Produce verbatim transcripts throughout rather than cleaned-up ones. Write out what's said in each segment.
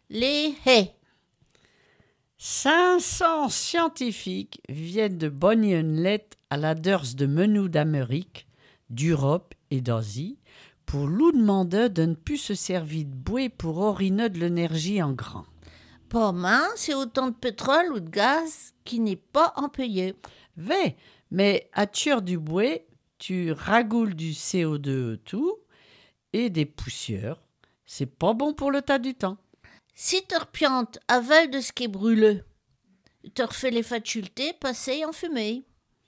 Les haies. cinq cents scientifiques viennent de Bonny-en-Leth à la Deurs de Menou d'Amérique, d'Europe et d'Asie pour nous demander de ne plus se servir de bouée pour oriner de l'énergie en grand. Pas mal, c'est autant de pétrole ou de gaz qui n'est pas empayé. Vé, mais à tuer du bouée, tu ragoules du C O deux tout et des poussières. C'est pas bon pour le tas du temps. Si tu repiantes avec de ce qui est brûlé, tu refais les facultés passer en fumée.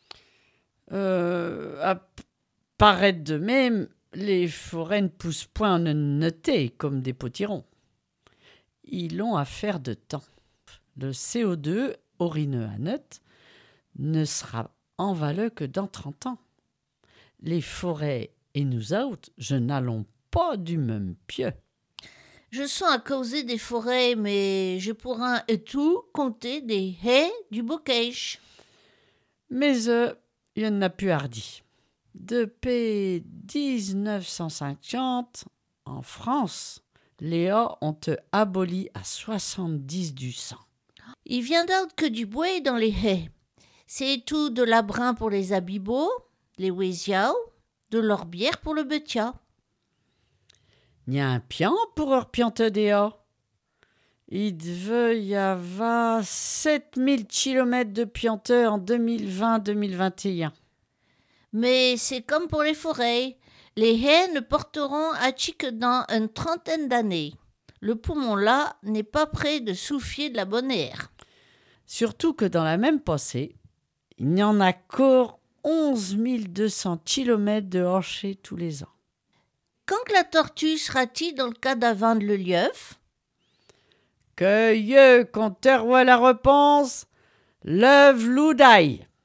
Euh, à p- paraître de même, les forêts ne poussent point en noter comme des potirons. Ils ont affaire de temps. Le C O deux, orineux à note, ne sera en valeur que dans trente ans. Les forêts et nous autres, je n'allons pas du même pied. Je sens à causer des forêts, mais je pourrais et tout compter des haies du bocage. Mais euh, il y en a plus hardi. Depuis dix-neuf cent cinquante, en France, les haies ont aboli à soixante-dix du cent. Il vient d'autre que du bois dans les haies. C'est tout de l'abrin pour les abibots, les wésiao, de l'orbière pour le betia. Il y a un pian pour repianter des haies. Il devait y avoir sept mille kilomètres de pianteurs en deux mille vingt deux mille vingt et un. Mais c'est comme pour les forêts. Les haies ne porteront à que dans une trentaine d'années. Le poumon-là n'est pas prêt de souffler de la bonne air. Surtout que dans la même passée, il n'y en a qu'encore onze mille deux cents kilomètres de rochers tous les ans. Quand que la tortue sera-t-il dans le cas d'avant de le lieu? Que yeux, quand terroir la repense, l'œuvre loudaille.